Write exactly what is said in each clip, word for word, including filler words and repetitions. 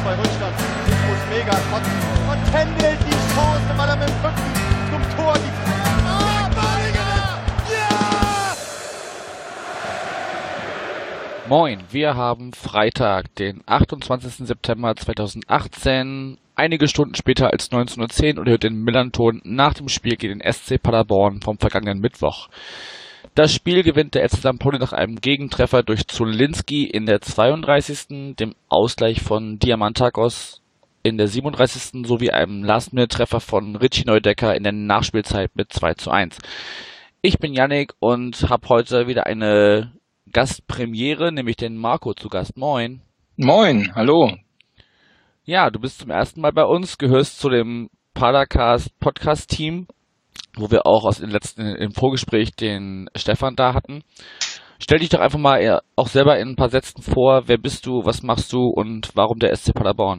zwei Rückstand. Jetzt muss mega kotzen. Und händelt die Chance, weil er mit dem Rücken zum Tor die Ah, Ball! Ja! Moin, wir haben Freitag, den achtundzwanzigsten September zweitausendachtzehn, einige Stunden später als neunzehn Uhr zehn und ihr hört den Millern-Ton nach dem Spiel gegen den S C Paderborn vom vergangenen Mittwoch. Das Spiel gewinnt der F C Sankt Pauli nach einem Gegentreffer durch Zulinski in der zweiunddreißigsten, dem Ausgleich von Diamantakos in der siebenunddreißigsten sowie einem Last-Minute-Treffer von Richie Neudecker in der Nachspielzeit mit zwei zu eins. Ich bin Yannick und habe heute wieder eine Gastpremiere, nämlich den Marco zu Gast. Moin. Moin, hallo. Ja, du bist zum ersten Mal bei uns, gehörst zu dem Padercast Podcast-Team, wo wir auch aus dem letzten im Vorgespräch den Stefan da hatten. Stell dich doch einfach mal auch selber in ein paar Sätzen vor. Wer bist du, was machst du und warum der S C Paderborn?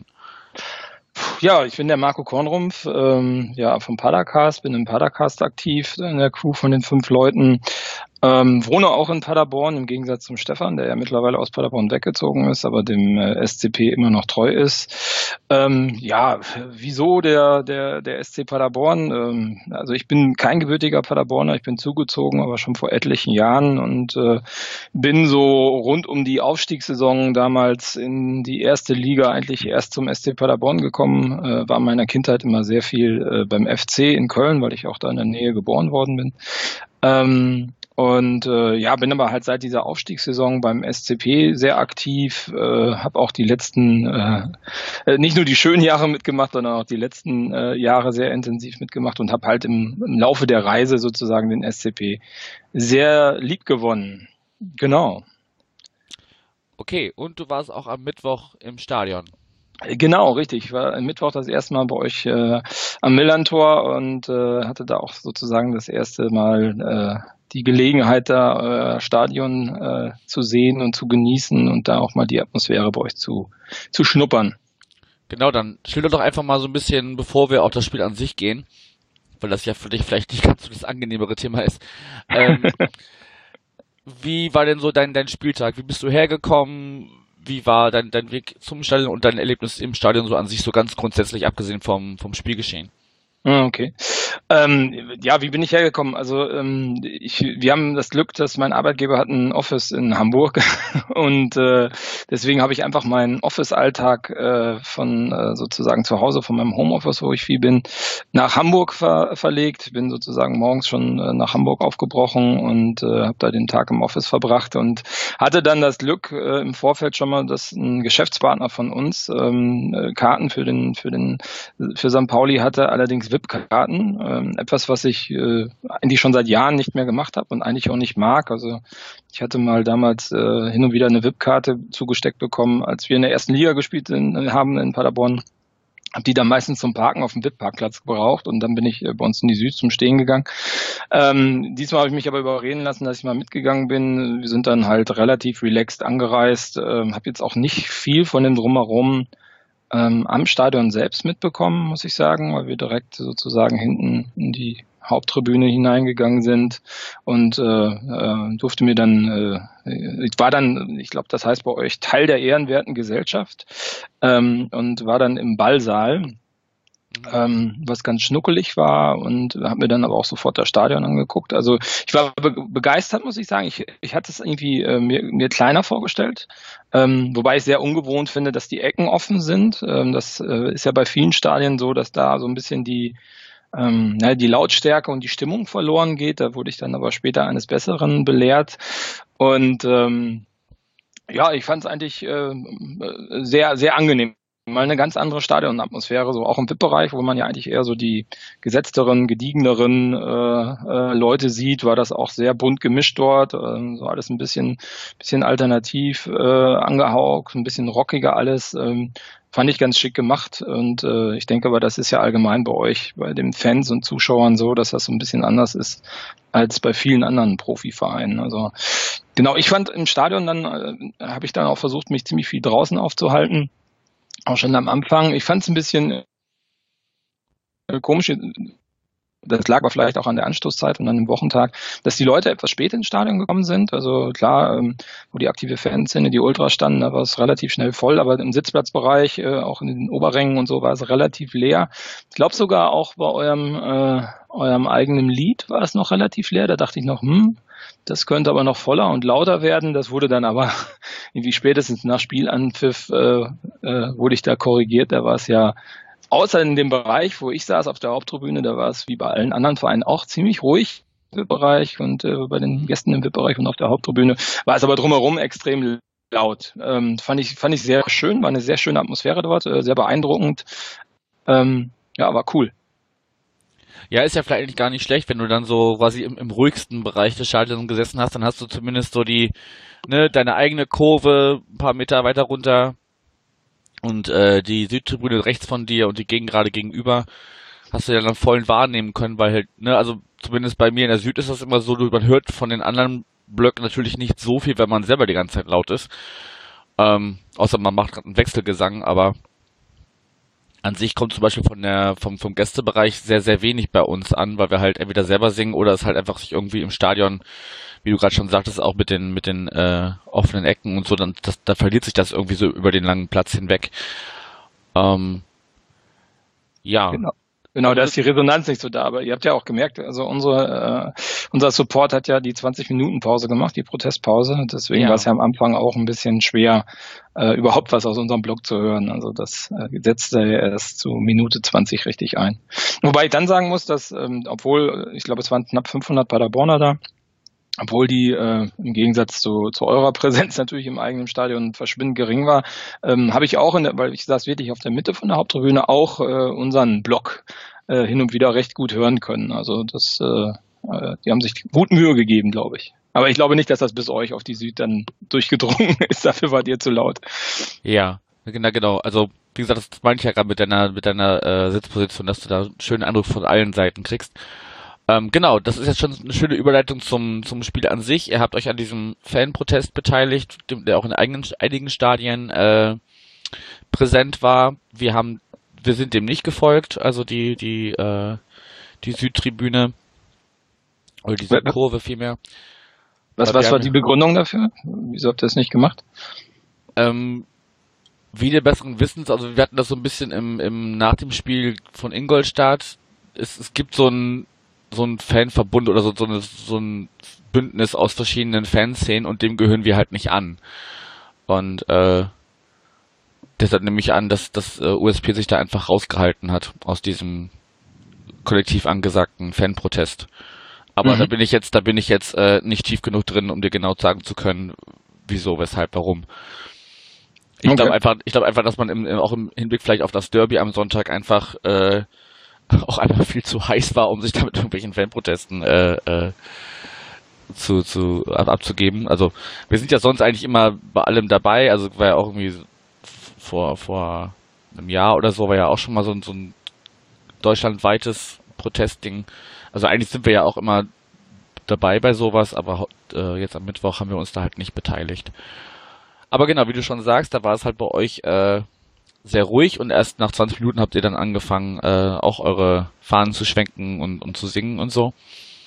Ja, ich bin der Marco Kornrumpf, ähm, ja, vom Padercast, bin im Padercast aktiv, in der Crew von den fünf Leuten. Ähm, wohne auch in Paderborn, im Gegensatz zum Stefan, der ja mittlerweile aus Paderborn weggezogen ist, aber dem äh, S C P immer noch treu ist. Ähm, ja, wieso der der der S C Paderborn? Ähm, also ich bin kein gebürtiger Paderborner, ich bin zugezogen, aber schon vor etlichen Jahren und äh, bin so rund um die Aufstiegssaison damals in die erste Liga eigentlich erst zum S C Paderborn gekommen. Äh, war in meiner Kindheit immer sehr viel äh, beim F C in Köln, weil ich auch da in der Nähe geboren worden bin. Ähm, Und äh, ja, bin aber halt seit dieser Aufstiegssaison beim S C P sehr aktiv, äh, habe auch die letzten, äh, nicht nur die schönen Jahre mitgemacht, sondern auch die letzten äh, Jahre sehr intensiv mitgemacht und habe halt im, im Laufe der Reise sozusagen den S C P sehr lieb gewonnen. Genau. Okay, und du warst auch am Mittwoch im Stadion. Genau, richtig. Ich war am Mittwoch das erste Mal bei euch äh, am Millern-Tor und äh, hatte da auch sozusagen das erste Mal äh, die Gelegenheit, da äh, Stadion äh, zu sehen und zu genießen und da auch mal die Atmosphäre bei euch zu, zu schnuppern. Genau, dann schilder doch einfach mal so ein bisschen, bevor wir auf das Spiel an sich gehen, weil das ja für dich vielleicht nicht ganz so das angenehmere Thema ist. Ähm, wie war denn so dein, dein Spieltag? Wie bist du hergekommen? Wie war dein, dein Weg zum Stadion und dein Erlebnis im Stadion so an sich so ganz grundsätzlich, abgesehen vom, vom Spielgeschehen? Okay. Ähm, ja, wie bin ich hergekommen? Also ähm, ich, wir haben das Glück, dass mein Arbeitgeber hat ein Office in Hamburg und äh, deswegen habe ich einfach meinen Office-Alltag äh, von äh, sozusagen zu Hause, von meinem Homeoffice, wo ich viel bin, nach Hamburg ver verlegt. Bin sozusagen morgens schon äh, nach Hamburg aufgebrochen und äh, habe da den Tag im Office verbracht und hatte dann das Glück äh, im Vorfeld schon mal, dass ein Geschäftspartner von uns ähm, Karten für den für den für Sankt Pauli hatte, allerdings V I P-Karten, ähm, etwas, was ich äh, eigentlich schon seit Jahren nicht mehr gemacht habe und eigentlich auch nicht mag. Also ich hatte mal damals äh, hin und wieder eine V I P-Karte zugesteckt bekommen, als wir in der ersten Liga gespielt in, haben in Paderborn. Habe die dann meistens zum Parken auf dem V I P-Parkplatz gebraucht und dann bin ich äh, bei uns in die Süd zum Stehen gegangen. Ähm, diesmal habe ich mich aber überreden lassen, dass ich mal mitgegangen bin. Wir sind dann halt relativ relaxed angereist, ähm, habe jetzt auch nicht viel von dem Drumherum Ähm, am Stadion selbst mitbekommen, muss ich sagen, weil wir direkt sozusagen hinten in die Haupttribüne hineingegangen sind und äh, äh, durfte mir dann, äh, ich war dann, ich glaube, das heißt bei euch Teil der ehrenwerten Gesellschaft ähm, und war dann im Ballsaal, ähm, was ganz schnuckelig war und habe mir dann aber auch sofort das Stadion angeguckt. Also ich war be begeistert, muss ich sagen. Ich, ich hatte es irgendwie äh, mir, mir kleiner vorgestellt, ähm, wobei ich sehr ungewohnt finde, dass die Ecken offen sind. Ähm, das äh, ist ja bei vielen Stadien so, dass da so ein bisschen die ähm, ja, die Lautstärke und die Stimmung verloren geht. Da wurde ich dann aber später eines Besseren belehrt und ähm, ja, ich fand es eigentlich äh, sehr, sehr angenehm. Mal eine ganz andere Stadionatmosphäre, so auch im V I P-Bereich, wo man ja eigentlich eher so die gesetzteren, gediegeneren äh, äh, Leute sieht, war das auch sehr bunt gemischt dort, äh, so alles ein bisschen bisschen alternativ äh, angehaucht, ein bisschen rockiger alles, ähm, fand ich ganz schick gemacht und äh, ich denke aber, das ist ja allgemein bei euch, bei den Fans und Zuschauern so, dass das so ein bisschen anders ist als bei vielen anderen Profivereinen. Also genau, ich fand im Stadion dann, äh, habe ich dann auch versucht, mich ziemlich viel draußen aufzuhalten. Auch schon am Anfang. Ich fand es ein bisschen äh, komisch. das lag aber vielleicht auch an der Anstoßzeit und an dem Wochentag, dass die Leute etwas spät ins Stadion gekommen sind. Also klar, ähm, wo die aktive Fanszene, die Ultras standen, da war es relativ schnell voll, aber im Sitzplatzbereich, äh, auch in den Oberrängen und so, war es relativ leer. Ich glaube sogar auch bei eurem, äh, eurem eigenen Lied war es noch relativ leer. Da dachte ich noch, hm, das könnte aber noch voller und lauter werden. Das wurde dann aber irgendwie spätestens nach Spielanpfiff äh, äh, wurde ich da korrigiert. Da war es ja, außer in dem Bereich, wo ich saß auf der Haupttribüne, da war es wie bei allen anderen Vereinen auch ziemlich ruhig im V I P-Bereich und äh, bei den Gästen im V I P-Bereich und auf der Haupttribüne war es aber drumherum extrem laut. Ähm, fand ich fand ich sehr schön, war eine sehr schöne Atmosphäre dort, äh, sehr beeindruckend. Ähm, ja, war cool. Ja, ist ja vielleicht eigentlich gar nicht schlecht, wenn du dann so quasi im, im ruhigsten Bereich des Stadions gesessen hast, dann hast du zumindest so die, ne, deine eigene Kurve ein paar Meter weiter runter und äh, die Südtribüne rechts von dir und die Gegend gerade gegenüber hast du ja dann vollen wahrnehmen können, weil halt, ne, also zumindest bei mir in der Süd ist das immer so, man hört von den anderen Blöcken natürlich nicht so viel, wenn man selber die ganze Zeit laut ist. Ähm, außer man macht gerade einen Wechselgesang, aber an sich kommt zum Beispiel von der, vom, vom Gästebereich sehr, sehr wenig bei uns an, weil wir halt entweder selber singen oder es halt einfach sich irgendwie im Stadion, wie du gerade schon sagtest, auch mit den, mit den äh, offenen Ecken und so, dann das, da verliert sich das irgendwie so über den langen Platz hinweg. Ähm, ja. Genau. Genau, da ist die Resonanz nicht so da, aber ihr habt ja auch gemerkt, also unsere, äh, unser Support hat ja die zwanzig Minuten Pause gemacht, die Protestpause, deswegen Ja. war es ja am Anfang auch ein bisschen schwer, äh, überhaupt was aus unserem Blog zu hören, also das äh, setzte ja erst zu Minute zwanzig richtig ein. Wobei ich dann sagen muss, dass, ähm, obwohl, ich glaube, es waren knapp fünfhundert Paderborner da, obwohl die äh, im Gegensatz zu, zu eurer Präsenz natürlich im eigenen Stadion verschwindend gering war, ähm, habe ich auch, in der, weil ich saß wirklich auf der Mitte von der Haupttribüne, auch äh, unseren Blog äh, hin und wieder recht gut hören können. Also das, äh, äh, die haben sich gut Mühe gegeben, glaube ich. Aber ich glaube nicht, dass das bis euch auf die Süd dann durchgedrungen ist. Dafür wart ihr zu laut. Ja, genau, genau. Also wie gesagt, das meine ich ja gerade mit deiner, mit deiner äh, Sitzposition, dass du da einen schönen Eindruck von allen Seiten kriegst. Ähm, genau, das ist jetzt schon eine schöne Überleitung zum, zum Spiel an sich. Ihr habt euch an diesem Fanprotest beteiligt, der auch in eigenen, einigen Stadien äh, präsent war. Wir haben, wir sind dem nicht gefolgt, also die, die, äh, die Südtribüne oder die Südkurve vielmehr. Was, was war die Begründung dafür? Wieso habt ihr das nicht gemacht? Ähm, wie der besseren Wissens, also wir hatten das so ein bisschen im, im nach dem Spiel von Ingolstadt. Es, es gibt so ein so ein Fanverbund oder so, so, eine, so ein Bündnis aus verschiedenen Fanszenen und dem gehören wir halt nicht an. Und äh, deshalb nehme ich an, dass das äh, U S P sich da einfach rausgehalten hat aus diesem kollektiv angesagten Fanprotest. Aber mhm. da bin ich jetzt, da bin ich jetzt äh, nicht tief genug drin, um dir genau sagen zu können, wieso, weshalb, warum. Ich okay. glaube einfach, ich glaube einfach, dass man im, auch im Hinblick vielleicht auf das Derby am Sonntag einfach äh, auch einfach viel zu heiß war, um sich da mit irgendwelchen Fanprotesten äh, äh, zu, zu ab, abzugeben. Also wir sind ja sonst eigentlich immer bei allem dabei. Also war ja auch irgendwie vor vor einem Jahr oder so war ja auch schon mal so, so ein deutschlandweites Protestding. Also eigentlich sind wir ja auch immer dabei bei sowas, aber äh, jetzt am Mittwoch haben wir uns da halt nicht beteiligt. Aber genau, wie du schon sagst, da war es halt bei euch äh, sehr ruhig und erst nach zwanzig Minuten habt ihr dann angefangen, äh, auch eure Fahnen zu schwenken und, und zu singen und so.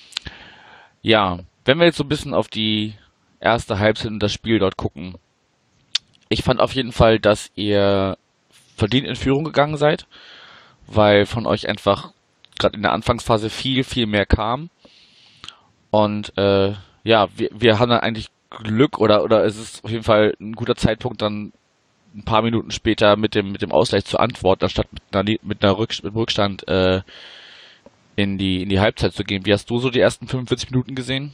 Ja, wenn wir jetzt so ein bisschen auf die erste Halbzeit und das Spiel dort gucken. Ich fand auf jeden Fall, dass ihr verdient in Führung gegangen seid, weil von euch einfach gerade in der Anfangsphase viel, viel mehr kam. Und äh, ja, wir, wir haben dann eigentlich Glück oder oder es ist auf jeden Fall ein guter Zeitpunkt, dann ein paar Minuten später mit dem mit dem Ausgleich zu antworten, anstatt mit einer, mit einer Rück, mit Rückstand äh, in die in die Halbzeit zu gehen. Wie hast du so die ersten fünfundvierzig Minuten gesehen?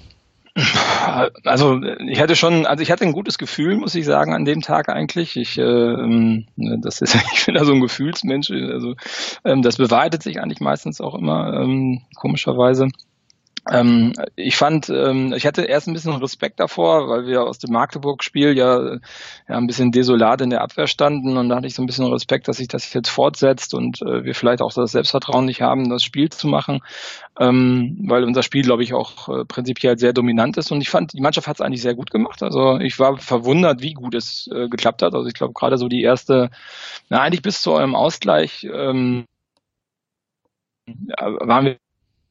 Also ich hatte schon, also ich hatte ein gutes Gefühl, muss ich sagen, an dem Tag eigentlich. Ich, äh, das ist, ich bin da so ein Gefühlsmensch. Also ähm, das bewahrheitet sich eigentlich meistens auch immer, ähm, komischerweise. Ähm, ich fand, ähm, ich hatte erst ein bisschen Respekt davor, weil wir aus dem Magdeburg-Spiel ja, ja ein bisschen desolat in der Abwehr standen und da hatte ich so ein bisschen Respekt, dass sich das jetzt fortsetzt und äh, wir vielleicht auch das Selbstvertrauen nicht haben, das Spiel zu machen, ähm, weil unser Spiel, glaube ich, auch äh, prinzipiell sehr dominant ist und ich fand, die Mannschaft hat es eigentlich sehr gut gemacht. Also ich war verwundert, wie gut es äh, geklappt hat. Also ich glaube gerade so die erste, na eigentlich bis zu eurem Ausgleich ähm, ja, waren wir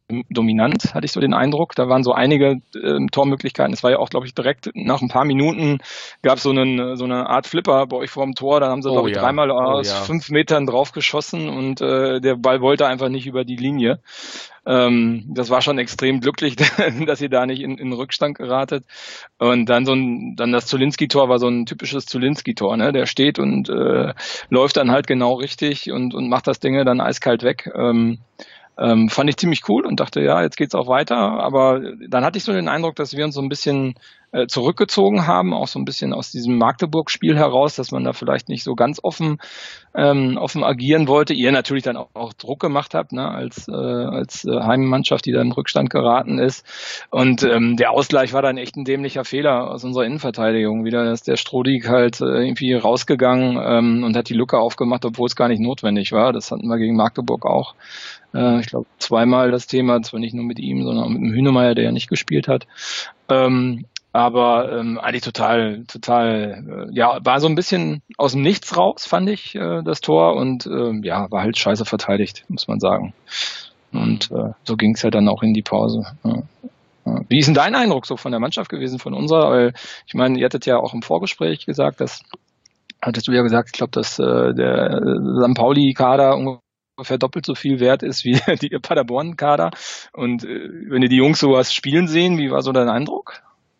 dominant, hatte ich so den Eindruck. Da waren so einige äh, Tormöglichkeiten. Es war ja auch, glaube ich, direkt nach ein paar Minuten gab es so, so eine Art Flipper bei euch vor dem Tor. Da haben sie, oh, glaube ich, ja. dreimal aus oh, ja. fünf Metern drauf geschossen und äh, der Ball wollte einfach nicht über die Linie. Ähm, das war schon extrem glücklich, dass ihr da nicht in, in Rückstand geratet. Und dann so ein, dann das Zulinski-Tor war so ein typisches Zulinski-Tor, ne? Der steht und äh, läuft dann halt genau richtig und, und macht das Ding dann eiskalt weg. Ähm, Ähm, fand ich ziemlich cool und dachte, ja, jetzt geht's auch weiter. Aber dann hatte ich so den Eindruck, dass wir uns so ein bisschen äh, zurückgezogen haben, auch so ein bisschen aus diesem Magdeburg-Spiel heraus, dass man da vielleicht nicht so ganz offen ähm, offen agieren wollte. Ihr natürlich dann auch, auch Druck gemacht habt, ne, als äh, als äh, Heimmannschaft, die dann in Rückstand geraten ist. Und ähm, der Ausgleich war dann echt ein dämlicher Fehler aus unserer Innenverteidigung. Wieder ist der Strodig halt äh, irgendwie rausgegangen ähm, und hat die Lücke aufgemacht, obwohl es gar nicht notwendig war. Das hatten wir gegen Magdeburg auch. Ich glaube, zweimal das Thema, zwar nicht nur mit ihm, sondern auch mit dem Hünemeyer, der ja nicht gespielt hat. Ähm, aber ähm, eigentlich total, total, äh, ja, war so ein bisschen aus dem Nichts raus, fand ich, äh, das Tor. Und ähm, ja, war halt scheiße verteidigt, muss man sagen. Und äh, so ging es ja dann auch in die Pause. Ja. Ja. Wie ist denn dein Eindruck so von der Mannschaft gewesen, von unserer? Weil ich meine, ihr hattet ja auch im Vorgespräch gesagt, dass, hattest du ja gesagt, ich glaube, dass äh, der Sankt Pauli-Kader ungefähr ungefähr doppelt so viel wert ist wie die Paderborn-Kader. Und äh, wenn ihr die Jungs sowas spielen sehen, wie war so dein Eindruck?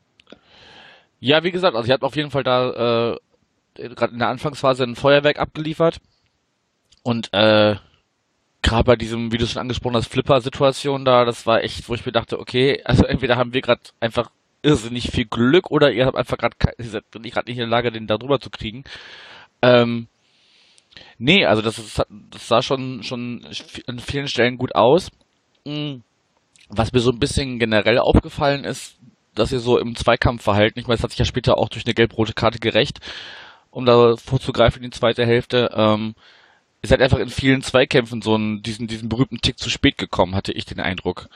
Ja, wie gesagt, also ihr habt auf jeden Fall da äh, gerade in der Anfangsphase ein Feuerwerk abgeliefert. Und äh, gerade bei diesem, wie du schon angesprochen hast, Flipper-Situation da, das war echt, wo ich mir dachte, okay, also entweder haben wir gerade einfach irrsinnig viel Glück oder ihr habt einfach gerade gerade nicht in der Lage, den da drüber zu kriegen. Ähm, Nee, also das, ist, das sah schon, schon an vielen Stellen gut aus. Was mir so ein bisschen generell aufgefallen ist, dass ihr so im Zweikampfverhalten, ich meine, das hat sich ja später auch durch eine gelb-rote Karte gerecht, um da vorzugreifen in die zweite Hälfte, ähm, ihr seid einfach in vielen Zweikämpfen so einen, diesen, diesen berühmten Tick zu spät gekommen, hatte ich den Eindruck.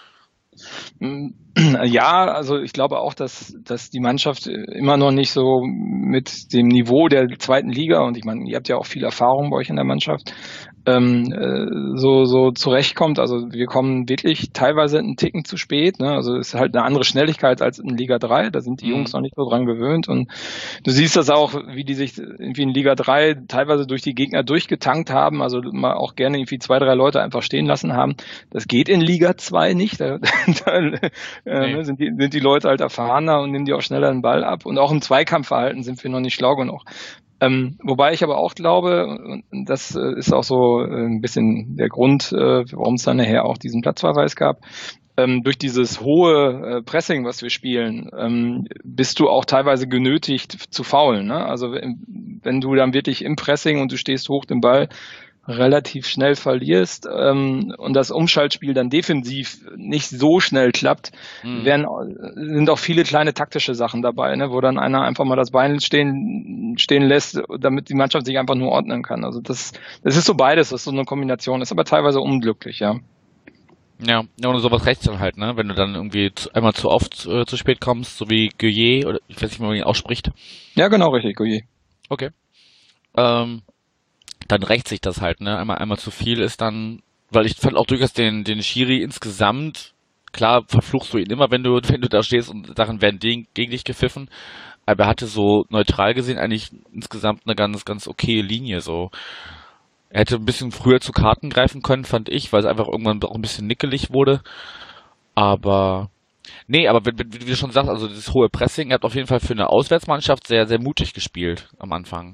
Ja, also ich glaube auch, dass, dass die Mannschaft immer noch nicht so mit dem Niveau der zweiten Liga, und ich meine, ihr habt ja auch viel Erfahrung bei euch in der Mannschaft, ähm, äh, so, so zurechtkommt. Also wir kommen wirklich teilweise einen Ticken zu spät, ne? Also es ist halt eine andere Schnelligkeit als in Liga drei, da sind die Jungs noch nicht so dran gewöhnt, und du siehst das auch, wie die sich irgendwie in Liga drei teilweise durch die Gegner durchgetankt haben, also mal auch gerne irgendwie zwei, drei Leute einfach stehen lassen haben. Das geht in Liga zwei nicht, da, da äh, nee. sind, die, sind die Leute halt erfahrener und nehmen die auch schneller den Ball ab, und auch im Zweikampfverhalten sind wir noch nicht schlau genug. Ähm, wobei ich aber auch glaube, und das äh, ist auch so äh, ein bisschen der Grund, äh, warum es dann nachher auch diesen Platzverweis gab, ähm, durch dieses hohe äh, Pressing, was wir spielen, ähm, bist du auch teilweise genötigt zu faulen, ne? Also wenn, wenn du dann wirklich im Pressing und du stehst hoch den Ball relativ schnell verlierst ähm, und das Umschaltspiel dann defensiv nicht so schnell klappt, mhm. werden, sind auch viele kleine taktische Sachen dabei, ne, wo dann einer einfach mal das Bein stehen stehen lässt, damit die Mannschaft sich einfach nur ordnen kann. Also das das ist so beides, das ist so eine Kombination, ist aber teilweise unglücklich, ja. Ja, ja, und sowas rechts dann halt, ne, wenn du dann irgendwie zu, einmal zu oft äh, zu spät kommst, so wie Gueye, oder ich weiß nicht, wie man ihn ausspricht. Ja, genau, richtig, Gueye. Okay. Ähm, dann rächt sich das halt, ne? Einmal, einmal zu viel ist dann, weil ich fand auch durchaus den, den Schiri insgesamt, klar verfluchst du ihn immer, wenn du, wenn du da stehst und Sachen werden gegen, gegen dich gepfiffen, aber er hatte so neutral gesehen eigentlich insgesamt eine ganz, ganz okaye Linie, so. Er hätte ein bisschen früher zu Karten greifen können, fand ich, weil es einfach irgendwann auch ein bisschen nickelig wurde, aber, nee, aber wie, wie du schon sagst, also das hohe Pressing, er hat auf jeden Fall für eine Auswärtsmannschaft sehr, sehr mutig gespielt am Anfang.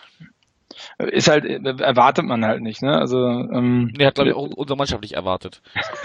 Ist halt, erwartet man halt nicht, ne? Also, ähm, nee, hat, glaube ich, auch unsere Mannschaft nicht erwartet.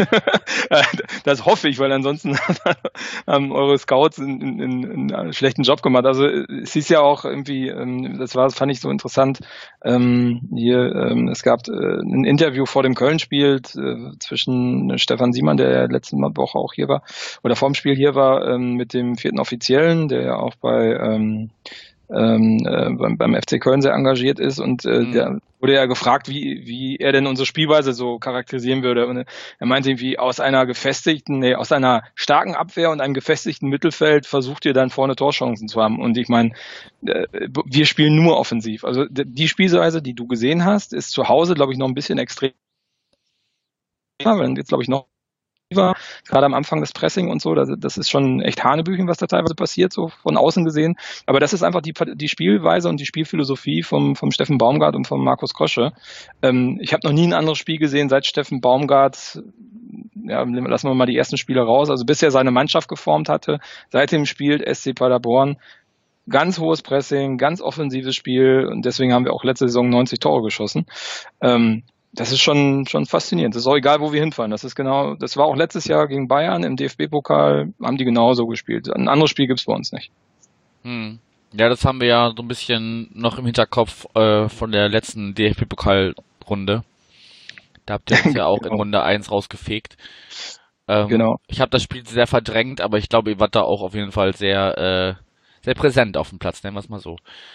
Das hoffe ich, weil ansonsten haben eure Scouts einen, einen, einen schlechten Job gemacht. Also, es ist ja auch irgendwie, ähm, das war, das fand ich so interessant, ähm, hier, ähm, es gab äh, ein Interview vor dem Köln-Spiel äh, zwischen Stefan Siemann, der ja letzte Woche auch hier war, oder vorm Spiel hier war, ähm, mit dem vierten Offiziellen, der ja auch bei, ähm, Ähm, äh, beim, beim F C Köln sehr engagiert ist, und äh, mhm. der wurde ja gefragt, wie wie er denn unsere Spielweise so charakterisieren würde, und er meinte irgendwie, aus einer gefestigten, nee, aus einer starken Abwehr und einem gefestigten Mittelfeld versucht ihr dann vorne Torchancen zu haben, und ich meine, äh, wir spielen nur offensiv, also die Spielweise, die du gesehen hast, ist zu Hause, glaube ich, noch ein bisschen extrem, wenn jetzt, glaube ich, noch gerade am Anfang das Pressing und so, das, das ist schon echt Hanebüchen, was da teilweise passiert, so von außen gesehen. Aber das ist einfach die, die Spielweise und die Spielphilosophie vom, vom Steffen Baumgart und vom Markus Krosche. Ähm, ich habe noch nie ein anderes Spiel gesehen, seit Steffen Baumgart, ja, lassen wir mal die ersten Spiele raus, also bis er seine Mannschaft geformt hatte. Seitdem spielt S C Paderborn ganz hohes Pressing, ganz offensives Spiel und deswegen haben wir auch letzte Saison neunzig Tore geschossen. Ähm, Das ist schon, schon faszinierend. Das ist auch egal, wo wir hinfahren. Das ist genau, das war auch letztes Jahr gegen Bayern im D F B-Pokal, haben die genauso gespielt. Ein anderes Spiel gibt's bei uns nicht. Hm. Ja, das haben wir ja so ein bisschen noch im Hinterkopf äh, von der letzten D F B-Pokal-Runde. Da habt ihr uns ja auch genau. in Runde eins rausgefegt. Ähm, genau. Ich habe das Spiel sehr verdrängt, aber ich glaube, ihr wart da auch auf jeden Fall sehr, äh, sehr präsent auf dem Platz, nennen wir es mal so.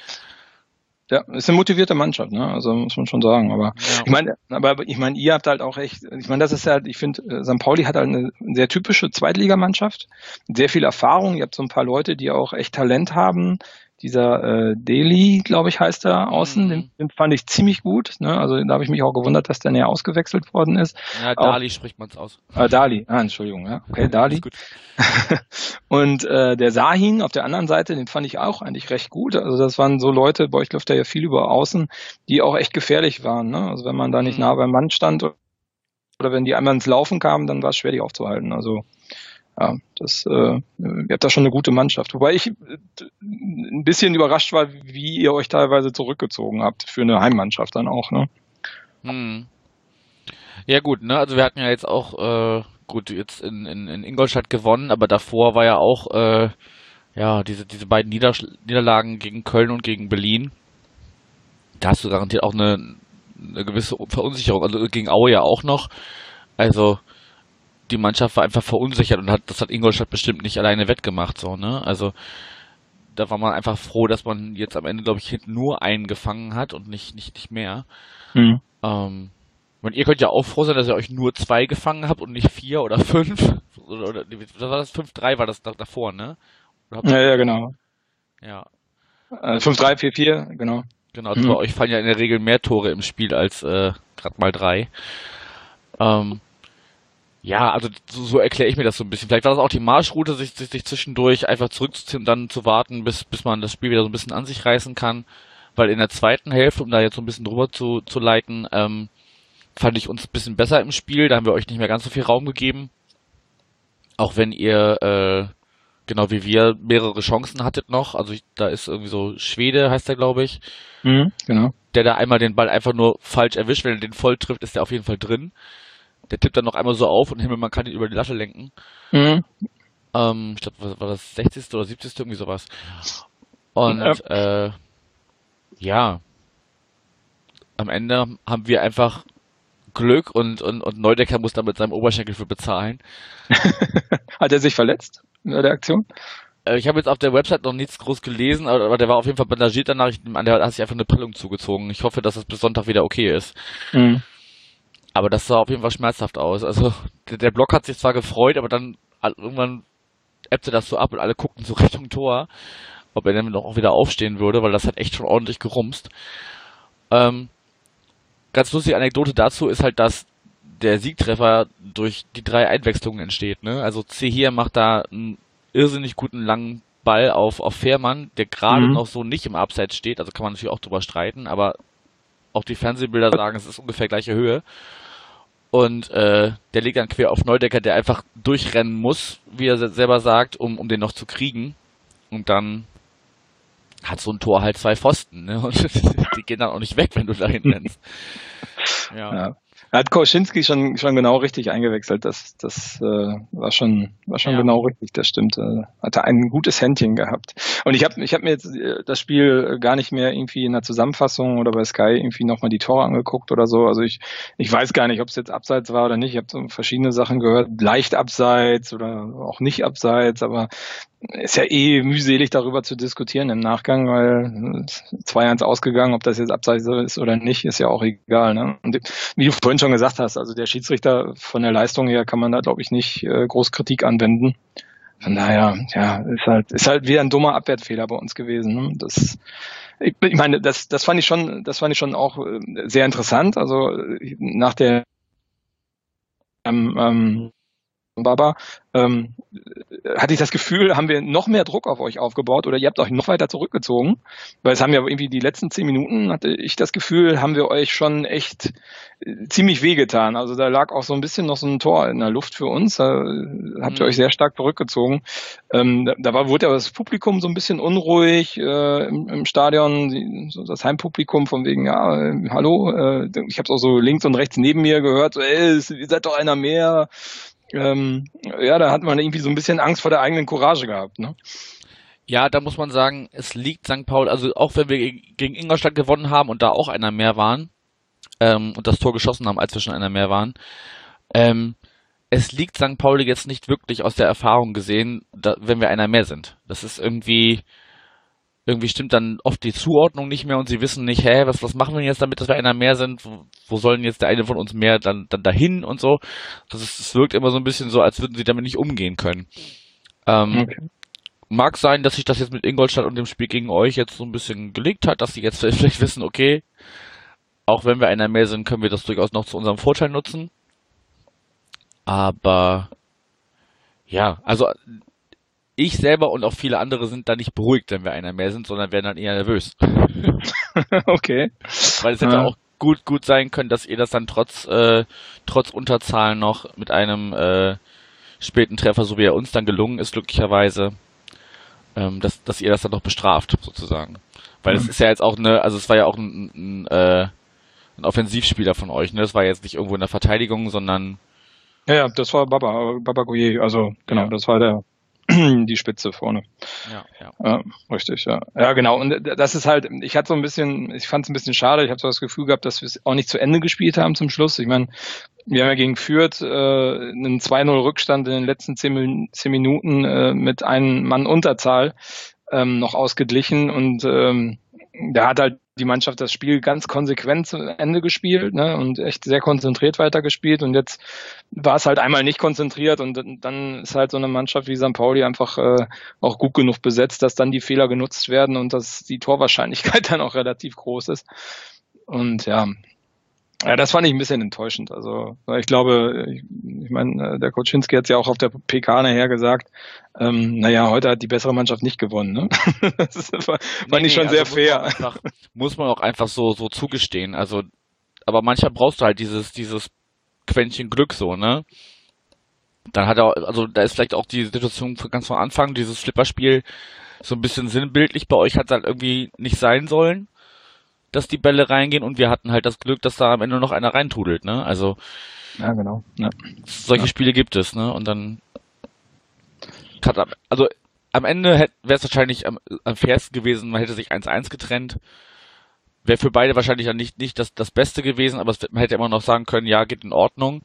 Ja, ist eine motivierte Mannschaft, ne? Also muss man schon sagen. Aber ja. ich meine, aber ich meine, ihr habt halt auch echt, ich meine, das ist halt, ich finde, Sankt Pauli hat halt eine sehr typische Zweitligamannschaft, sehr viel Erfahrung. Ihr habt so ein paar Leute, die auch echt Talent haben. Dieser äh, Deli, glaube ich, heißt er außen, mhm. den, den fand ich ziemlich gut. Ne? Also da habe ich mich auch gewundert, dass der näher ausgewechselt worden ist. Ja, Dali auch, spricht man es aus. Ah, Dali, ah, Entschuldigung, ja. Okay, Dali. Gut. Und äh, der Sahin auf der anderen Seite, den fand ich auch eigentlich recht gut. Also das waren so Leute, bei euch läuft da ja viel über außen, die auch echt gefährlich waren. Ne? Also wenn man da nicht mhm. nah beim Mann stand oder wenn die einmal ins Laufen kamen, dann war es schwer, die aufzuhalten. Also ja, das, äh, ihr habt da schon eine gute Mannschaft. Wobei ich äh, ein bisschen überrascht war, wie ihr euch teilweise zurückgezogen habt für eine Heimmannschaft dann auch, ne? Hm. Ja gut, ne, also wir hatten ja jetzt auch, äh, gut, jetzt in, in, in Ingolstadt gewonnen, aber davor war ja auch, äh, ja, diese, diese beiden Niedersch- Niederlagen gegen Köln und gegen Berlin. Da hast du garantiert auch eine, eine gewisse Verunsicherung, also gegen Aue ja auch noch. Also, die Mannschaft war einfach verunsichert und hat, das hat Ingolstadt bestimmt nicht alleine wettgemacht, so, ne? Also, da war man einfach froh, dass man jetzt am Ende, glaube ich, hinten nur einen gefangen hat und nicht, nicht, nicht mehr. Mhm. Ähm, und ihr könnt ja auch froh sein, dass ihr euch nur zwei gefangen habt und nicht vier oder fünf. Oder, oder was war das? fünf drei war das davor, ne? Ja, ja, genau. Ja. Äh, fünf drei, vier vier, genau. Genau, also mhm. bei euch fallen ja in der Regel mehr Tore im Spiel als äh, gerade mal drei. Ähm, Ja, also so, so erkläre ich mir das so ein bisschen. Vielleicht war das auch die Marschroute, sich, sich, sich zwischendurch einfach zurückzuziehen und dann zu warten, bis, bis man das Spiel wieder so ein bisschen an sich reißen kann. Weil in der zweiten Hälfte, um da jetzt so ein bisschen drüber zu, zu leiten, ähm, fand ich uns ein bisschen besser im Spiel. Da haben wir euch nicht mehr ganz so viel Raum gegeben. Auch wenn ihr, äh, genau wie wir, mehrere Chancen hattet noch. Also ich, da ist irgendwie so Schwede, heißt der, glaube ich. Mhm, genau. Der da einmal den Ball einfach nur falsch erwischt. Wenn er den voll trifft, ist der auf jeden Fall drin. Der tippt dann noch einmal so auf und Himmel, man kann ihn über die Latte lenken. Mhm. Ähm, ich glaube, was war das sechzigste oder siebzigste irgendwie sowas. Und ja. Äh, ja, am Ende haben wir einfach Glück und, und, und Neudecker muss da mit seinem Oberschenkel für bezahlen. Hat er sich verletzt in der Aktion? Äh, ich habe jetzt auf der Website noch nichts groß gelesen, aber, aber der war auf jeden Fall bandagiert danach. Ich nehme an, der hat sich einfach eine Prellung zugezogen. Ich hoffe, dass es bis Sonntag wieder okay ist. Mhm. Aber das sah auf jeden Fall schmerzhaft aus. Also der, der Block hat sich zwar gefreut, aber dann irgendwann ebbte das so ab und alle guckten so Richtung Tor, ob er dann noch auch wieder aufstehen würde, weil das hat echt schon ordentlich gerumst. Ähm, ganz lustige Anekdote dazu ist halt, dass der Siegtreffer durch die drei Einwechslungen entsteht. Ne? Also Zehir macht da einen irrsinnig guten langen Ball auf, auf Fährmann, der gerade mhm. noch so nicht im Abseits steht, also kann man natürlich auch drüber streiten, aber auch die Fernsehbilder sagen, es ist ungefähr gleiche Höhe. Und äh, der legt dann quer auf Neudecker, der einfach durchrennen muss, wie er selber sagt, um, um den noch zu kriegen. Und dann hat so ein Tor halt zwei Pfosten, ne? Und die gehen dann auch nicht weg, wenn du dahin rennst. Ja. ja. Da hat Koschinski schon schon genau richtig eingewechselt. Das das äh, war schon war schon ja. genau richtig. Das stimmt. Äh, hatte ein gutes Händchen gehabt. Und ich habe ich habe mir jetzt äh, das Spiel gar nicht mehr irgendwie in der Zusammenfassung oder bei Sky irgendwie nochmal die Tore angeguckt oder so. Also ich ich weiß gar nicht, ob es jetzt abseits war oder nicht. Ich habe so verschiedene Sachen gehört, leicht abseits oder auch nicht abseits. Aber ist ja eh mühselig darüber zu diskutieren im Nachgang, weil zwei eins ausgegangen, ob das jetzt abseits ist oder nicht, ist ja auch egal. Ne? Und wie du vorhin schon gesagt hast, also der Schiedsrichter von der Leistung her kann man da, glaube ich, nicht äh, groß Kritik anwenden. Von daher, ja, ist halt ist halt wieder ein dummer Abwehrfehler bei uns gewesen. Ne? Das, ich, ich meine, das das fand ich schon, das fand ich schon auch äh, sehr interessant. Also nach der ähm, ähm, Baba, ähm, hatte ich das Gefühl, haben wir noch mehr Druck auf euch aufgebaut oder ihr habt euch noch weiter zurückgezogen, weil es haben ja irgendwie die letzten zehn Minuten, hatte ich das Gefühl, haben wir euch schon echt äh, ziemlich wehgetan. Also da lag auch so ein bisschen noch so ein Tor in der Luft für uns, da äh, habt ihr Mhm. euch sehr stark zurückgezogen. Ähm, da, da war, wurde ja das Publikum so ein bisschen unruhig äh, im, im Stadion, die, so das Heimpublikum von wegen, ja, äh, hallo, äh, ich habe es auch so links und rechts neben mir gehört, so, ey, ihr seid doch einer mehr. Ähm, ja, da hat man irgendwie so ein bisschen Angst vor der eigenen Courage gehabt, ne? Ja, da muss man sagen, es liegt Sankt Pauli, also auch wenn wir geg- gegen Ingolstadt gewonnen haben und da auch einer mehr waren, ähm, und das Tor geschossen haben, als wir schon einer mehr waren, ähm, es liegt Sankt Pauli jetzt nicht wirklich aus der Erfahrung gesehen, da, wenn wir einer mehr sind. Das ist irgendwie, irgendwie stimmt dann oft die Zuordnung nicht mehr und sie wissen nicht, hä, was, was machen wir jetzt damit, dass wir einer mehr sind? Wo, wo soll denn jetzt der eine von uns mehr dann, dann dahin und so? Das ist, es wirkt immer so ein bisschen so, als würden sie damit nicht umgehen können. Ähm, Okay. Mag sein, dass sich das jetzt mit Ingolstadt und dem Spiel gegen euch jetzt so ein bisschen gelegt hat, dass sie jetzt vielleicht wissen, okay, auch wenn wir einer mehr sind, können wir das durchaus noch zu unserem Vorteil nutzen. Aber ja, also ich selber und auch viele andere sind da nicht beruhigt, wenn wir einer mehr sind, sondern werden dann eher nervös. Okay. Weil es hätte Ja. auch gut, gut sein können, dass ihr das dann trotz, äh, trotz Unterzahl noch mit einem äh, späten Treffer, so wie er uns dann gelungen ist, glücklicherweise, ähm, dass, dass ihr das dann noch bestraft, sozusagen. Weil es ist ja jetzt auch eine, also es war ja auch ein, ein, äh, ein Offensivspieler von euch, ne? Das war jetzt nicht irgendwo in der Verteidigung, sondern Ja, ja, das war Baba, Baba Gueye, also genau, ja, das war der die Spitze vorne. ja, ja. Ja, richtig, ja. Ja, genau. Und das ist halt, ich hatte so ein bisschen, ich fand es ein bisschen schade, ich habe so das Gefühl gehabt, dass wir es auch nicht zu Ende gespielt haben zum Schluss. Ich meine, wir haben ja gegen Fürth äh, einen zwei null Rückstand in den letzten zehn, Min- zehn Minuten äh, mit einem Mann Unterzahl ähm, noch ausgeglichen und ähm, da hat halt die Mannschaft das Spiel ganz konsequent zu Ende gespielt, ne, und echt sehr konzentriert weitergespielt und jetzt war es halt einmal nicht konzentriert und dann ist halt so eine Mannschaft wie Sankt Pauli einfach äh, auch gut genug besetzt, dass dann die Fehler genutzt werden und dass die Torwahrscheinlichkeit dann auch relativ groß ist. Und ja, ja, das fand ich ein bisschen enttäuschend. Also ich glaube, ich, ich meine, der Koczynski hat es ja auch auf der P K nachher gesagt, ähm, naja, heute hat die bessere Mannschaft nicht gewonnen. Ne? Das ist, fand Nee, ich nee, schon also sehr muss man fair. auch einfach, muss man auch einfach so, so zugestehen. Also, aber manchmal brauchst du halt dieses, dieses Quäntchen Glück so, ne? Dann hat er, also da ist vielleicht auch die Situation von ganz von Anfang, dieses Flipperspiel, so ein bisschen sinnbildlich. Bei euch hat es halt irgendwie nicht sein sollen, dass die Bälle reingehen und wir hatten halt das Glück, dass da am Ende noch einer reintudelt, ne? Also Ja, genau. Ja. solche Ja. Spiele gibt es, ne? Und dann hat am- also am Ende wäre es wahrscheinlich am, am fairsten gewesen, man hätte sich eins eins getrennt. Wäre für beide wahrscheinlich dann nicht, nicht das, das Beste gewesen, aber es, man hätte immer noch sagen können, ja, geht in Ordnung.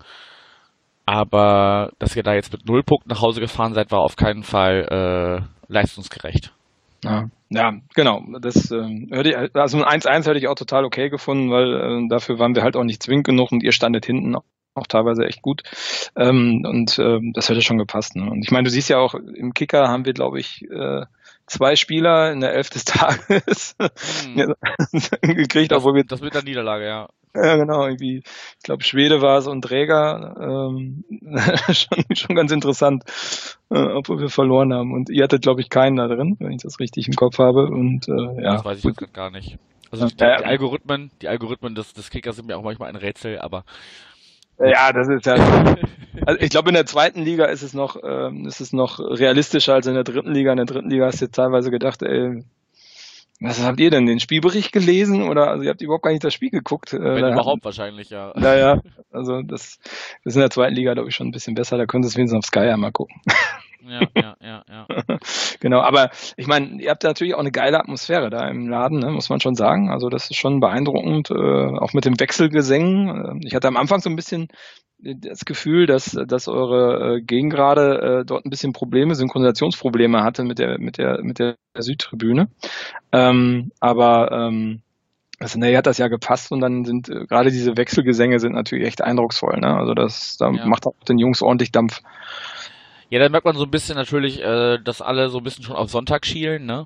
Aber dass ihr da jetzt mit null Punkten nach Hause gefahren seid, war auf keinen Fall äh, leistungsgerecht. Ja, ja, genau. Das ähm, hörte ich, also ein eins eins hätte ich auch total okay gefunden, weil äh, dafür waren wir halt auch nicht zwingend genug und ihr standet hinten auch, auch teilweise echt gut. Ähm, und ähm, das hätte schon gepasst. Ne? Und ich meine, du siehst ja auch, im Kicker haben wir, glaube ich, äh, zwei Spieler in der Elf des Tages Hm. gekriegt, Das, obwohl wir das mit der Niederlage, ja. ja, genau, irgendwie, ich glaube, Schwede war es und Träger, ähm, schon, schon ganz interessant, äh, obwohl wir verloren haben. Und ihr hattet, glaube ich, keinen da drin, wenn ich das richtig im Kopf habe. Und äh, ja, Das weiß ich gut. jetzt grad gar nicht. Also die, Ja, die Algorithmen, die Algorithmen des, des Kickers sind mir auch manchmal ein Rätsel, aber ja, das ist ja. Also ich glaube, in der zweiten Liga ist es noch, ähm, ist es noch realistischer als in der dritten Liga. In der dritten Liga hast du teilweise gedacht, ey, was habt ihr denn, den Spielbericht gelesen? Oder also ihr habt überhaupt gar nicht das Spiel geguckt. Äh, wenn da überhaupt wahrscheinlich, ja. Naja, also das, das ist in der zweiten Liga, glaube ich, schon ein bisschen besser. Da können Sie es wenigstens auf Sky einmal gucken. Ja, ja, ja, ja. Genau, aber ich meine, ihr habt natürlich auch eine geile Atmosphäre da im Laden, ne, muss man schon sagen. Also das ist schon beeindruckend, äh, auch mit dem Wechselgesängen. Äh, Ich hatte am Anfang so ein bisschen das Gefühl, dass, dass eure äh, Gegengrade äh, dort ein bisschen Probleme, Synchronisationsprobleme hatte mit der, mit der, mit der Südtribüne. Ähm, aber ähm, also, nee, hat das ja gepasst und dann sind äh, gerade diese Wechselgesänge sind natürlich echt eindrucksvoll. Ne? Also das, da Ja. macht auch den Jungs ordentlich Dampf. Ja, da merkt man so ein bisschen natürlich, äh, dass alle so ein bisschen schon auf Sonntag schielen, ne?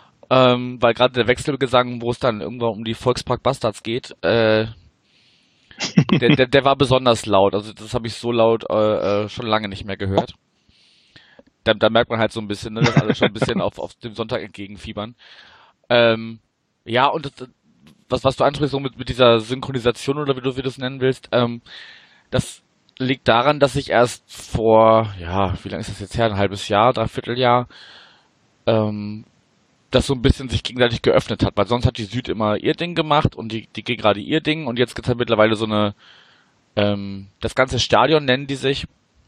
Ähm, weil gerade der Wechselgesang, wo es dann irgendwann um die Volkspark Bastards geht, äh, der, der, der war besonders laut. Also das habe ich so laut äh, schon lange nicht mehr gehört. Da, da merkt man halt so ein bisschen, ne, dass alle schon ein bisschen auf, auf dem Sonntag entgegenfiebern. Ähm, ja, und das, was, was du ansprichst, so mit, mit dieser Synchronisation oder wie du, wie du es nennen willst, ähm, das liegt daran, dass ich erst vor, ja, wie lange ist das jetzt her? Ein halbes Jahr, dreiviertel Jahr, ähm, das so ein bisschen sich gegenseitig geöffnet hat, weil sonst hat die Süd immer ihr Ding gemacht und die, die ging gerade ihr Ding und jetzt gibt es halt mittlerweile so eine, ähm, das ganze Stadion nennen die sich,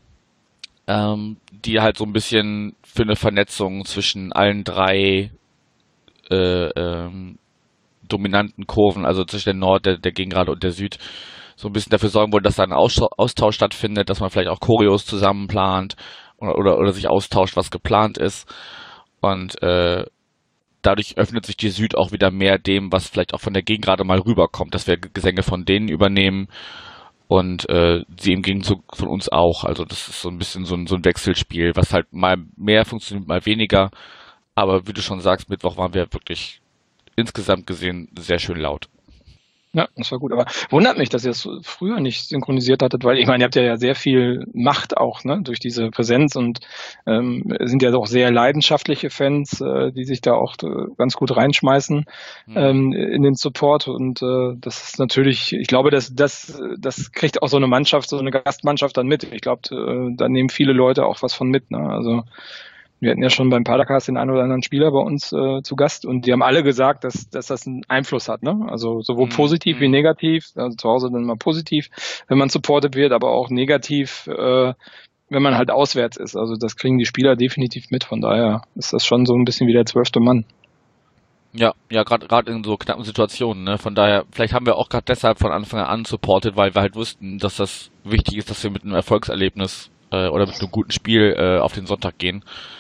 ähm, die halt so ein bisschen für eine Vernetzung zwischen allen drei äh, ähm, dominanten Kurven, also zwischen der Nord, der, der Gegengrade und der Süd, so ein bisschen dafür sorgen wollen, dass da ein Austausch stattfindet, dass man vielleicht auch Choreos zusammenplant oder, oder, oder sich austauscht, was geplant ist. Und äh, dadurch öffnet sich die Süd auch wieder mehr dem, was vielleicht auch von der Gegengrade mal rüberkommt, dass wir Gesänge von denen übernehmen und äh, sie im Gegenzug von uns auch. Also das ist so ein bisschen so ein, so ein Wechselspiel, was halt mal mehr funktioniert, mal weniger. Aber wie du schon sagst, Mittwoch waren wir wirklich insgesamt gesehen sehr schön laut. Ja, das war gut. Aber wundert mich, dass ihr es früher nicht synchronisiert hattet, weil ich meine, ihr habt ja sehr viel Macht auch, ne, durch diese Präsenz und ähm, sind ja auch sehr leidenschaftliche Fans, äh, die sich da auch äh, ganz gut reinschmeißen mhm. ähm, in den Support. Und äh, das ist natürlich, ich glaube, dass das das kriegt auch so eine Mannschaft, so eine Gastmannschaft dann mit. Ich glaube, äh, da nehmen viele Leute auch was von mit. Ne? Also wir hatten ja schon beim Padercast den einen oder anderen Spieler bei uns äh, zu Gast und die haben alle gesagt, dass, dass das einen Einfluss hat, ne? Also sowohl positiv mhm. wie negativ, also zu Hause dann mal positiv, wenn man supportet wird, aber auch negativ, äh, wenn man halt auswärts ist. Also das kriegen die Spieler definitiv mit, von daher ist das schon so ein bisschen wie der zwölfte Mann. Ja, ja, gerade gerade in so knappen Situationen, ne? Von daher, vielleicht haben wir auch gerade deshalb von Anfang an supportet, weil wir halt wussten, dass das wichtig ist, dass wir mit einem Erfolgserlebnis äh, oder mit einem guten Spiel äh, auf den Sonntag gehen.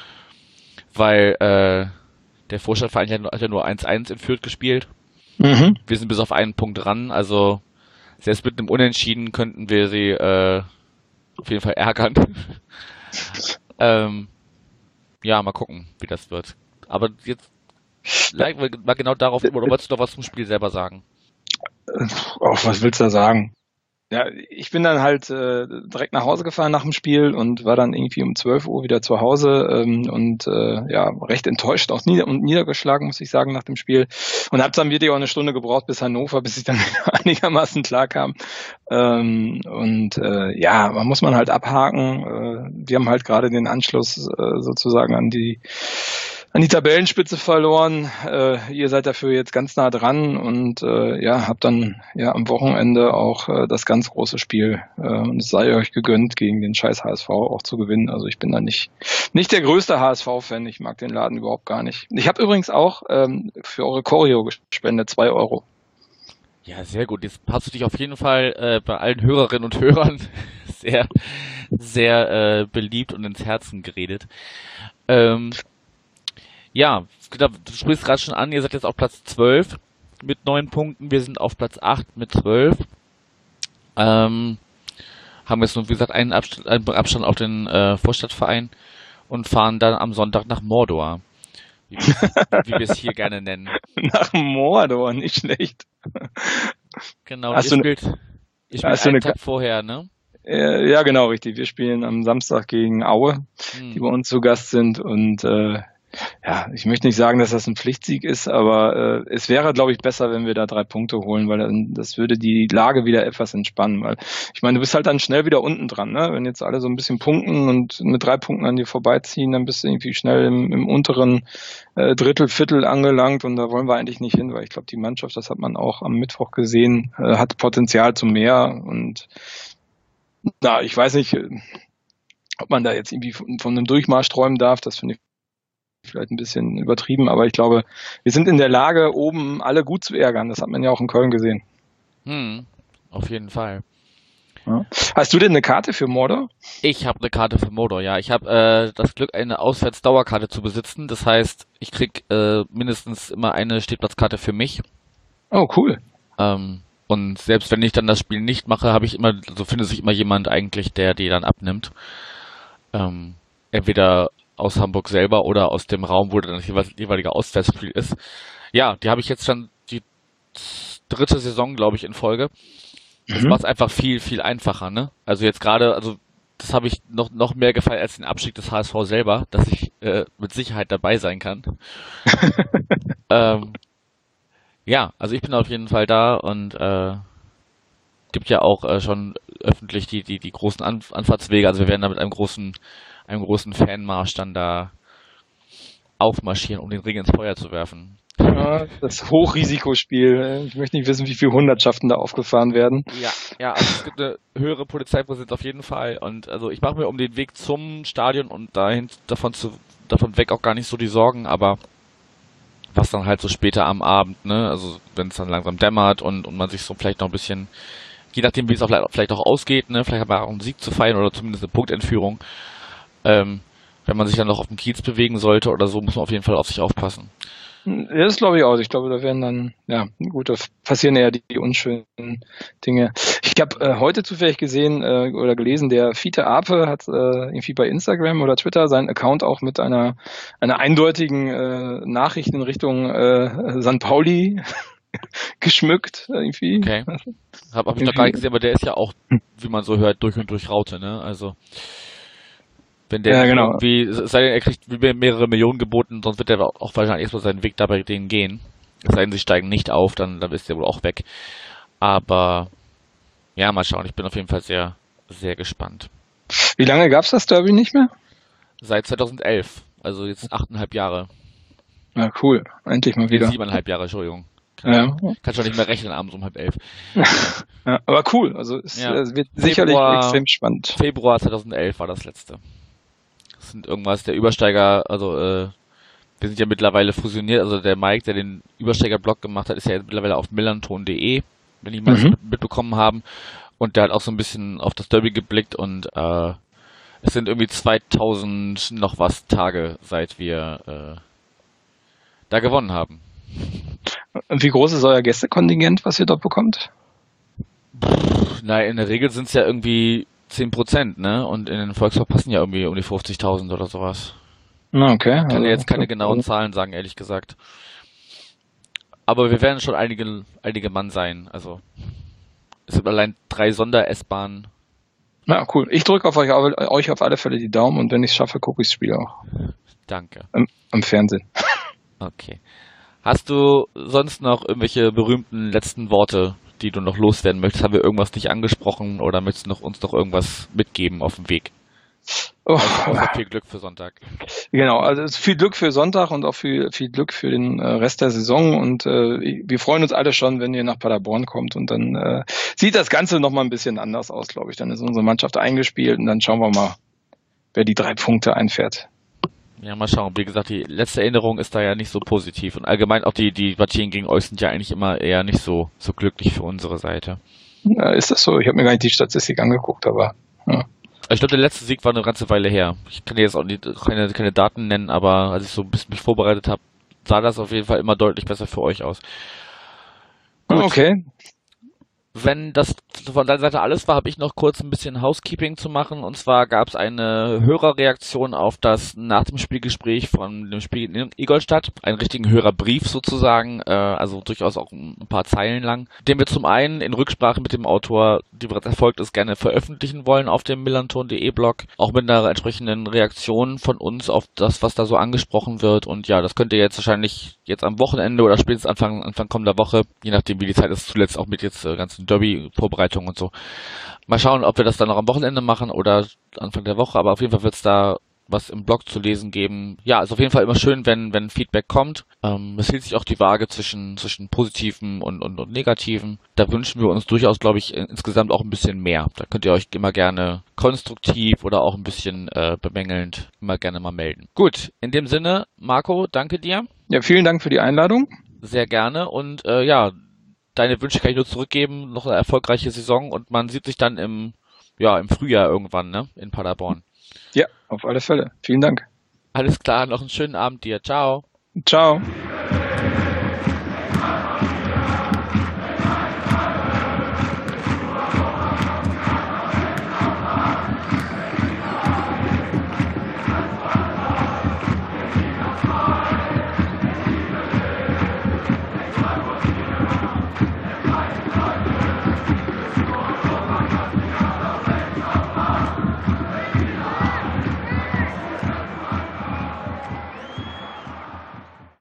Weil äh, der Vorstadtverein hat ja nur eins eins in Fürth gespielt. Mhm. Wir sind bis auf einen Punkt dran, also selbst mit einem Unentschieden könnten wir sie äh, auf jeden Fall ärgern. ähm, ja, mal gucken, wie das wird. Aber jetzt mal genau darauf, oder wolltest du noch was zum Spiel selber sagen? Ach, was willst du da sagen? Ja, ich bin dann halt äh, direkt nach Hause gefahren nach dem Spiel und war dann irgendwie um zwölf Uhr wieder zu Hause ähm, und äh, ja, recht enttäuscht auch nieder- und niedergeschlagen, muss ich sagen, nach dem Spiel. Und habe dann wirklich auch eine Stunde gebraucht bis Hannover, bis ich dann einigermaßen klar kam. Ähm, und äh, ja, man muss man halt abhaken. Äh, wir haben halt gerade den Anschluss äh, sozusagen an die an die Tabellenspitze verloren. Äh, ihr seid dafür jetzt ganz nah dran und äh, ja, habt dann ja am Wochenende auch äh, das ganz große Spiel äh, und es sei euch gegönnt, gegen den scheiß H S V auch zu gewinnen. Also ich bin da nicht nicht der größte H S V-Fan. Ich mag den Laden überhaupt gar nicht. Ich habe übrigens auch ähm, für eure Choreo gespendet, zwei Euro. Ja, sehr gut. Jetzt hast du dich auf jeden Fall äh, bei allen Hörerinnen und Hörern sehr, sehr äh, beliebt und ins Herzen geredet. Ähm, Ja, du sprichst gerade schon an, ihr seid jetzt auf Platz zwölf mit neun Punkten, wir sind auf Platz acht mit zwölf. Ähm, haben jetzt nur, wie gesagt, einen Abstand, einen Abstand auf den äh, Vorstadtverein und fahren dann am Sonntag nach Mordor, wie wir es hier gerne nennen. Nach Mordor, nicht schlecht. Genau, ihr spielt, ihr spielt einen Tag vorher, ne? Ja, genau, richtig. Wir spielen am Samstag gegen Aue, hm. die bei uns zu Gast sind und äh, ja, ich möchte nicht sagen, dass das ein Pflichtsieg ist, aber äh, es wäre, glaube ich, besser, wenn wir da drei Punkte holen, weil dann, das würde die Lage wieder etwas entspannen, weil ich meine, du bist halt dann schnell wieder unten dran, ne? Wenn jetzt alle so ein bisschen punkten und mit drei Punkten an dir vorbeiziehen, dann bist du irgendwie schnell im, im unteren äh, Drittel, Viertel angelangt und da wollen wir eigentlich nicht hin, weil ich glaube, die Mannschaft, das hat man auch am Mittwoch gesehen, äh, hat Potenzial zu mehr und na, ich weiß nicht, ob man da jetzt irgendwie von, von einem Durchmarsch träumen darf, das finde ich vielleicht ein bisschen übertrieben, aber ich glaube, wir sind in der Lage, oben alle gut zu ärgern. Das hat man ja auch in Köln gesehen. Hm, auf jeden Fall. Ja. Hast du denn eine Karte für Mordor? Ich habe eine Karte für Mordor, ja. Ich habe äh, das Glück, eine Auswärtsdauerkarte zu besitzen. Das heißt, ich krieg äh, mindestens immer eine Stehplatzkarte für mich. Oh, cool. Ähm, und selbst wenn ich dann das Spiel nicht mache, habe ich immer, so also findet sich immer jemand eigentlich, der die dann abnimmt. Ähm, entweder aus Hamburg selber oder aus dem Raum, wo dann das jeweilige Auswärtsspiel ist. Ja, die habe ich jetzt schon die dritte Saison, glaube ich, in Folge. Das Mhm. macht es einfach viel, viel einfacher, ne? Also jetzt gerade, also das habe ich noch, noch mehr gefallen als den Abstieg des H S V selber, dass ich äh, mit Sicherheit dabei sein kann. Ähm, ja, also ich bin auf jeden Fall da und äh, gibt ja auch äh, schon öffentlich die, die, die großen An Anfahrtswege. Also wir werden da mit einem großen, einem großen Fanmarsch dann da aufmarschieren, um den Ring ins Feuer zu werfen. Ja, das Hochrisikospiel. Ich möchte nicht wissen, wie viele Hundertschaften da aufgefahren werden. Ja, ja, also es gibt eine höhere Polizeipräsenz auf jeden Fall. Und also ich mache mir um den Weg zum Stadion und dahin davon zu davon weg auch gar nicht so die Sorgen, aber was dann halt so später am Abend, ne, also wenn es dann langsam dämmert und, und man sich so vielleicht noch ein bisschen, je nachdem wie es auch vielleicht, vielleicht auch ausgeht, ne, vielleicht hat man auch einen Sieg zu feiern oder zumindest eine Punktentführung, ähm, wenn man sich dann noch auf dem Kiez bewegen sollte oder so, muss man auf jeden Fall auf sich aufpassen. Ja, das glaube ich auch. Ich glaube, da werden dann, ja, gut, da passieren eher die, die unschönen Dinge. Ich habe äh, heute zufällig gesehen äh, oder gelesen, der Fiete Ape hat äh, irgendwie bei Instagram oder Twitter seinen Account auch mit einer, einer eindeutigen äh, Nachricht in Richtung äh, Sankt Pauli geschmückt. Irgendwie. Okay. Hab, hab ich noch gar nicht gesehen, aber der ist ja auch, wie man so hört, durch und durch Raute, ne? Also wenn der Ja, genau. irgendwie, es sei denn, er kriegt mehrere Millionen geboten, sonst wird er auch wahrscheinlich erstmal seinen Weg da bei denen gehen. Es sei denn, sie steigen nicht auf, dann, dann ist der wohl auch weg. Aber ja, mal schauen. Ich bin auf jeden Fall sehr, sehr gespannt. Wie lange gab's das Derby nicht mehr? Seit zweitausendelf, also jetzt achteinhalb Jahre. Ja, cool. Endlich mal Nee, wieder. siebeneinhalb Jahre, Entschuldigung. Kann, Ja. kann schon nicht mehr rechnen abends um halb elf. Ja, aber cool. Also es Ja. äh, wird sicherlich Februar- extrem spannend. Februar zweitausendelf war das letzte. Das sind irgendwas, der Übersteiger, also äh, wir sind ja mittlerweile fusioniert, also der Mike, der den Übersteiger-Blog gemacht hat, ist ja jetzt mittlerweile auf millanton punkt de, wenn die mal Mhm. mitbekommen haben. Und der hat auch so ein bisschen auf das Derby geblickt und äh, es sind irgendwie zweitausend noch was Tage, seit wir äh, da gewonnen haben. Und wie groß ist euer Gästekontingent, was ihr dort bekommt? Na, in der Regel sind es ja irgendwie zehn Prozent, ne? Und in den Volkspark passen ja irgendwie um die fünfzigtausend oder sowas. Na, okay. Ich kann dir Also, jetzt keine genauen Zahlen sagen, ehrlich gesagt. Aber wir werden schon einige, einige Mann sein. Also es sind allein drei Sonder-S-Bahnen. Na, cool. Ich drücke auf euch, auf euch auf alle Fälle die Daumen und wenn ich es schaffe, gucke ich das Spiel auch Danke. am, am Fernsehen. Okay. Hast du sonst noch irgendwelche berühmten letzten Worte, die du noch loswerden möchtest? Haben wir irgendwas nicht angesprochen oder möchtest du noch, uns noch irgendwas mitgeben auf dem Weg? Oh, Außer viel Glück für Sonntag. genau, also es ist viel Glück für Sonntag und auch viel, viel Glück für den äh, Rest der Saison und äh, wir freuen uns alle schon, wenn ihr nach Paderborn kommt und dann äh, sieht das Ganze nochmal ein bisschen anders aus, glaube ich. Dann ist unsere Mannschaft eingespielt und dann schauen wir mal, wer die drei Punkte einfährt. Ja, mal schauen. Wie gesagt, die letzte Erinnerung ist da ja nicht so positiv. Und allgemein auch die, die Partien gegen euch sind ja eigentlich immer eher nicht so, so glücklich für unsere Seite. Ja, ist das so? Ich habe mir gar nicht die Statistik angeguckt, aber ja. Ich glaube, der letzte Sieg war eine ganze Weile her. Ich kann dir jetzt auch nicht, keine, keine Daten nennen, aber als ich so ein bisschen mich vorbereitet habe, sah das auf jeden Fall immer deutlich besser für euch aus. Gut. Okay. Wenn das von deiner Seite alles war, habe ich noch kurz ein bisschen Housekeeping zu machen. Und zwar gab es eine Hörerreaktion auf das nach dem Spielgespräch von dem Spiel in Ingolstadt. Einen richtigen Hörerbrief sozusagen, äh, also durchaus auch ein paar Zeilen lang, den wir zum einen in Rücksprache mit dem Autor, die bereits erfolgt ist, gerne veröffentlichen wollen auf dem millanton punkt de Blog. Auch mit einer entsprechenden Reaktion von uns auf das, was da so angesprochen wird. Und ja, das könnt ihr jetzt wahrscheinlich jetzt am Wochenende oder spätestens Anfang, Anfang kommender Woche, je nachdem wie die Zeit ist, zuletzt auch mit jetzt äh, ganzen Derby-Vorbereitungen und so. Mal schauen, ob wir das dann noch am Wochenende machen oder Anfang der Woche, aber auf jeden Fall wird es da was im Blog zu lesen geben. Ja, ist auf jeden Fall immer schön, wenn wenn Feedback kommt. Ähm, es hielt sich auch die Waage zwischen zwischen positiven und, und, und negativen. Da wünschen wir uns durchaus, glaube ich, insgesamt auch ein bisschen mehr. Da könnt ihr euch immer gerne konstruktiv oder auch ein bisschen äh, bemängelnd immer gerne mal melden. Gut, in dem Sinne, Marco, danke dir. Ja, vielen Dank für die Einladung. Sehr gerne und äh, ja, deine Wünsche kann ich nur zurückgeben. Noch eine erfolgreiche Saison und man sieht sich dann im, ja, im Frühjahr irgendwann, ne, in Paderborn. Ja, auf alle Fälle. Vielen Dank. Alles klar, noch einen schönen Abend dir. Ciao. Ciao.